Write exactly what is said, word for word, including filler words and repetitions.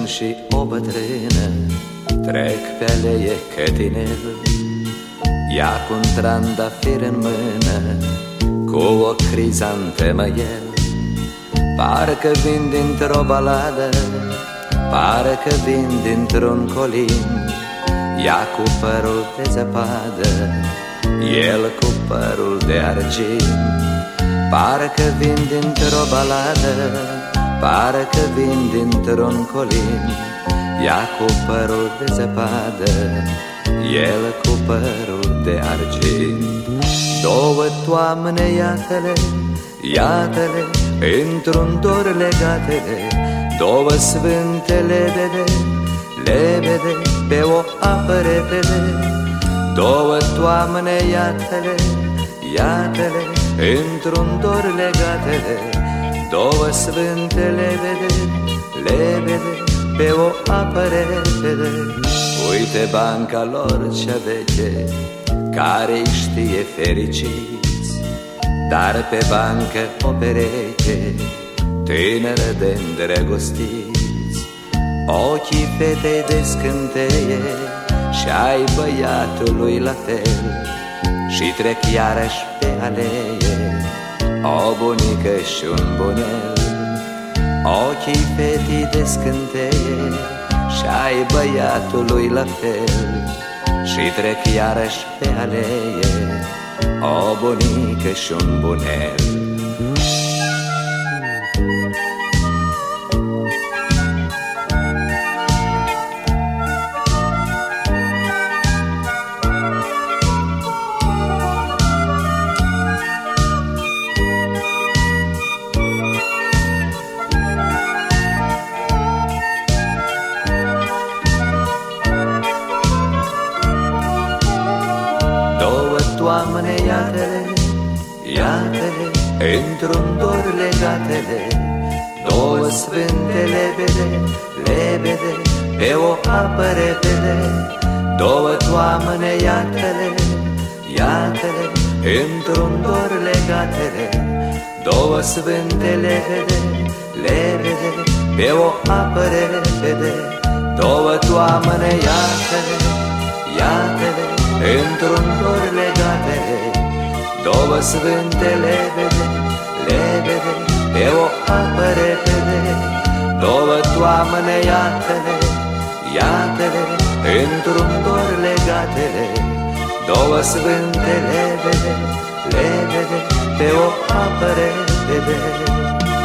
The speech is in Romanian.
și o bătrână trec pe alee cătinel. Ea cu-n trandafir în mână, cu o crizantemă el. Parcă vin dintr-o baladă, parcă vin dintr-un colin. Ea cu părul de zăpadă, el cu părul de argint. Parcă vin dintr-o baladă, parcă vin dintr-un colin. Ea cu părul de zăpadă, el cu părul de argint. Două toamne, iată-le, iată-le, într-un dor legatele. Două sfânte lebede, lebede, pe o apă repede. Două toamne, iată-le, iată-le, într-un dor legatele. Două sfânte lebede, lebede, pe o apă repede. Uite banca lor cea veche, care-i știe fericiți, dar pe bancă o pereche tânără de îndrăgostiți. Ochii fetei de scânteie și ai băiatului la fel, și trec iarăși pe alee o bunică și un bunel. Ochii fetii de scânteie și ai băiatului la fel, și trec iarăși pe alee o bunică și un bunel. Toamne, iată-le, iată-le, într-un dor legatele. Două sfânte lebede, lebede, pe o apă repede. Două toamne, iată-le, iată-le, într-un dor legatele. Două sfânte lebede, lebede, pe o apă repede. Două toamne, iată-le, iată-le, într-un dor legatele. Două sfânte lebede, lebede, pe o apă repede. Două toamne, iată-le, iată-le, într-un dor legatele. Două sfânte lebede, lebede, pe o apă repede.